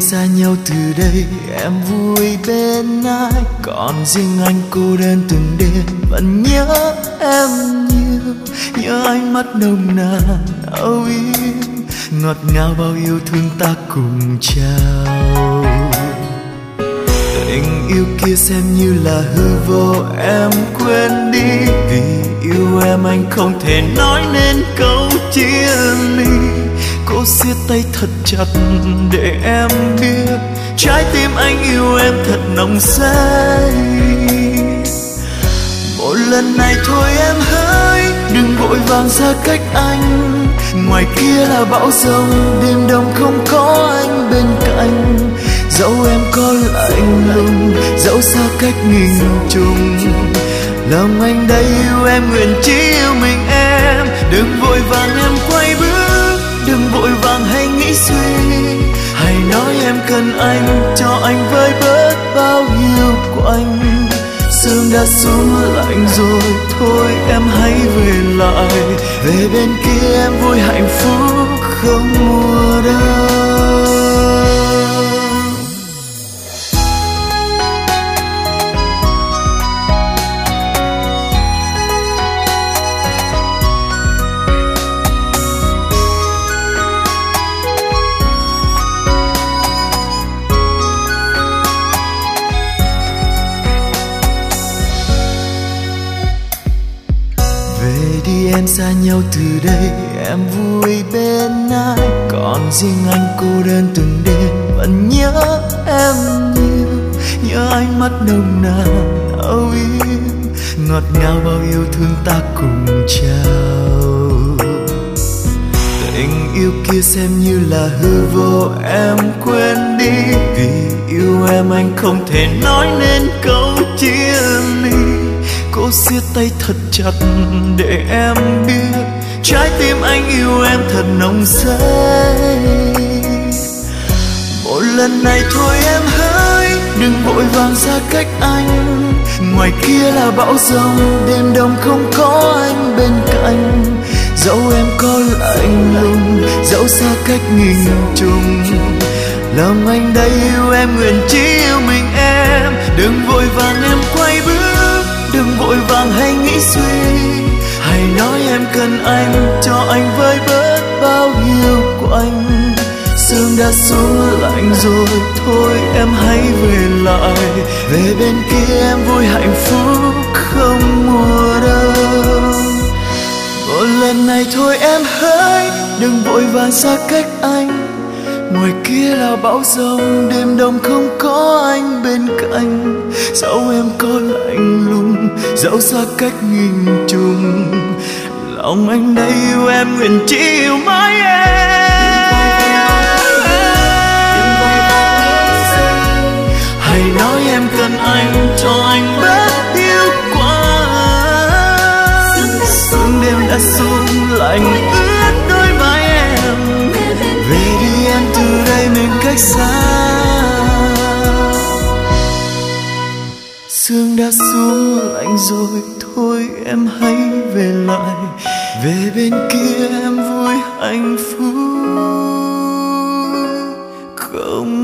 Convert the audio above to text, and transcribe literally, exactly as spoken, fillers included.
xa nhau từ đây em vui bên ai, còn riêng anh cô đơn từng đêm vẫn nhớ em nhiều. Nhớ ánh mắt nồng nàn âu yếm, ngọt ngào bao yêu thương ta cùng trao. Tình yêu kia xem như là hư vô, em quên đi. Vì yêu em anh không thể nói nên câu chia ly. Cô siết tay thật chặt để em biết trái tim anh yêu em thật nồng say. Một lần này thôi em hỡi, đừng vội vàng xa cách anh. Ngoài kia là bão giông, đêm đông không có anh bên cạnh. Dẫu em có lạnh lùng, dẫu xa cách nghìn trùng, lòng anh đây yêu em nguyện chỉ yêu mình em. Đừng vội vàng em quay bước, đừng vội vàng hay nghĩ suy. Hãy nói em cần anh, cho anh vơi bớt bao yêu của anh. Sương đã xuống lạnh rồi, thôi em hãy về lại. Về bên kia em vui hạnh phúc không mùa đông. Em xa nhau từ đây em vui bên ai, còn riêng anh cô đơn từng đêm vẫn nhớ em nhiều. Nhớ ánh mắt nồng nàn âu yếm, ngọt ngào bao yêu thương ta cùng trao. Tình yêu kia xem như là hư vô, em quên đi. Vì yêu em anh không thể nói nên câu chia ly. Cô siết tay thật chặt để em biết trái tim anh yêu em thật nồng say. Một lần này thôi em hỡi, đừng vội vàng xa cách anh. Ngoài kia là bão giông, đêm đông không có anh bên cạnh. Dẫu em có lạnh lùng, dẫu xa cách nghìn trùng, lòng anh đây yêu em nguyện chỉ yêu mình em. Đừng vội vàng em quay bước, đừng vội vàng hay nghĩ suy. Hãy nói em cần anh, cho anh vơi bớt bao yêu của anh. Sương đã xuống lạnh rồi, thôi em hãy về lại. Về bên kia em vui hạnh phúc không mùa đông. Một lần này thôi em hỡi, đừng vội vàng xa cách anh. Ngoài kia là bão giông, đêm đông không có anh bên cạnh. Dẫu em có lạnh lùng, dẫu xa cách nghìn trùng, lòng anh đây yêu em nguyện chỉ yêu mãi em. Hãy nói em cần anh, cho anh bớt yêu quá. Sương đêm đã xuống lạnh ướt đôi vai em. Về đi em, từ đây mình cách xa. Sương đã xuống lạnh rồi, thôi em hãy về lại. Về bên kia em vui hạnh phúc không